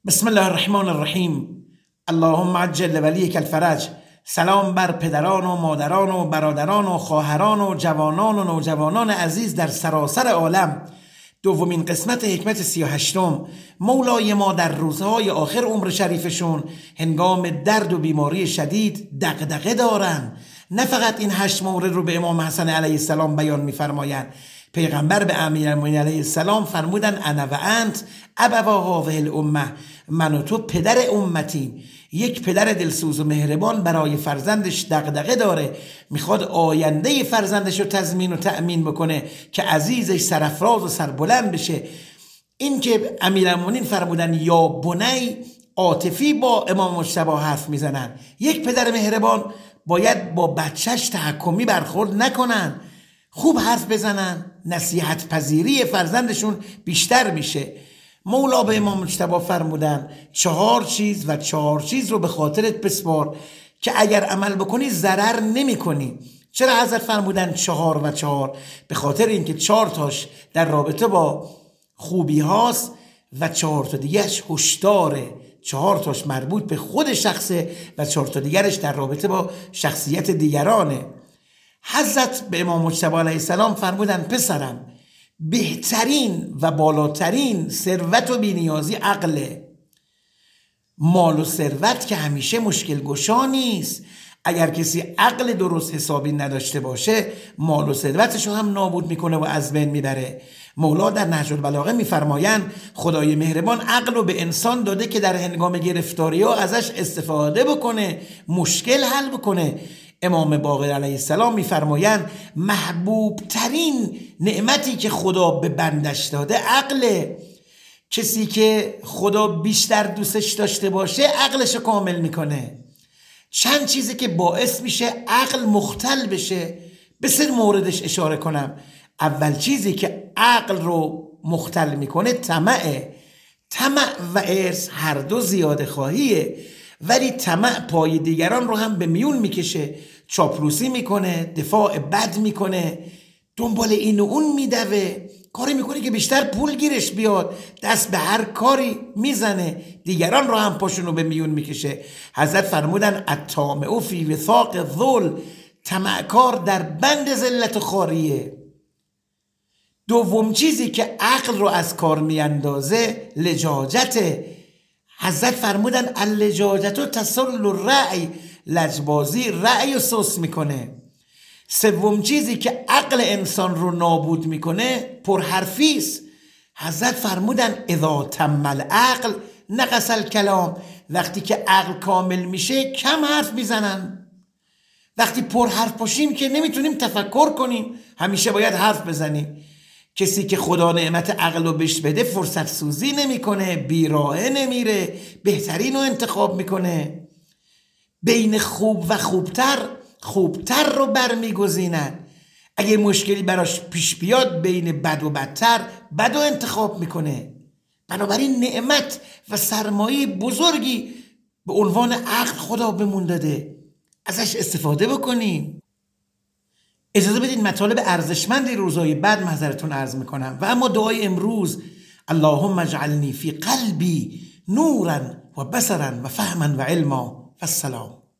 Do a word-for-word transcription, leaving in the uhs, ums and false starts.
بسم الله الرحمن الرحیم. اللهم عجل ولیک الفرج. سلام بر پدران و مادران و برادران و خواهران و جوانان و نوجوانان عزیز در سراسر عالم. دومین قسمت حکمت سی و هشتم. مولای ما در روزهای آخر عمر شریفشون هنگام درد و بیماری شدید دغدغه دارن. نه فقط این هشت مورد رو به امام حسن علیه السلام بیان می‌فرمایند. پیغمبر به امیرالمومنین علیه السلام فرمودن انا و انت ابوا هذه الامه، من و تو پدر امتی. یک پدر دلسوز و مهربان برای فرزندش دغدغه داره، میخواد آینده فرزندش رو تضمین و تأمین بکنه که عزیزش سرفراز و سربلند بشه. این که امیرالمومنین فرمودن یا بنی، عاطفی با امام مجتبی حرف میزنن. یک پدر مهربان باید با بچهش تحکمی برخورد نکنن، خوب حرف بزنن، نصیحت پذیری فرزندشون بیشتر میشه. مولا به امام مجتبی فرمودن چهار چیز و چهار چیز رو به خاطرت بسپار که اگر عمل بکنی ضرر نمی کنی. چرا حضرت فرمودن چهار و چهار؟ به خاطر اینکه چهار تاش در رابطه با خوبی هاست و چهار تا دیگرش هشداره. چهار تاش مربوط به خود شخصه و چهار تا دیگرش در رابطه با شخصیت دیگرانه. حضرت به امام مجتبی علیه السلام فرمودن پسرم، بهترین و بالاترین ثروت و بی‌نیازی عقله. مال و ثروت که همیشه مشکل گشا نیست. اگر کسی عقل درست حسابی نداشته باشه مال و ثروتش رو هم نابود میکنه و از بین میبره. مولا در نهج البلاغه میفرمایند خدای مهربان عقل رو به انسان داده که در هنگام گرفتاری ها ازش استفاده بکنه، مشکل حل بکنه. امام باقر علیه السلام میفرمایند محبوب ترین نعمتی که خدا به بندش داده عقله. کسی که خدا بیشتر دوستش داشته باشه عقلش کامل میکنه. چند چیزی که باعث میشه عقل مختل بشه، به سر موردش اشاره کنم. اول چیزی که عقل رو مختل میکنه طمعه. طمع و ارث هر دو زیاده خواهیه، ولی طمع پای دیگران رو هم به میون میکشه، چاپلوسی میکنه، دفاع بد میکنه، دنبال این و اون میدوه، کاری میکنه که بیشتر پول گیرش بیاد، دست به هر کاری میزنه، دیگران رو هم پاشون رو به میون میکشه. حضرت فرمودن الطامع فی وثاق الذل، طمعکار در بند ذلت و خواریه. دوم چیزی که عقل رو از کار میاندازه لجاجته. حضرت فرمودن اللجاجت تسل الرأی، لجبازی رأی و سوس میکنه. سوم چیزی که عقل انسان رو نابود میکنه پرحرفی است. حضرت فرمودن اذا تم العقل نقص الکلام، وقتی که عقل کامل میشه کم حرف میزنن. وقتی پرحرف باشیم که نمیتونیم تفکر کنیم، همیشه باید حرف بزنیم. کسی که خدا نعمت عقل رو بهش بده فرصت سوزی نمیکنه، بیراهه نمیره، بهترین رو انتخاب میکنه. بین خوب و خوبتر خوبتر رو برمیگزینن. اگه مشکلی براش پیش بیاد بین بد و بدتر بد رو انتخاب میکنه. بنابراین نعمت و سرمایه بزرگی به عنوان عقل خدا بهمون داده، ازش استفاده بکنیم. اجازه بدین مطالب ارزشمندی روزهای بعد محضرتون عرض میکنم. و اما دعای امروز اللهم اجعلنی فی قلبی نورا و بصرا و فهما و علما و السلام.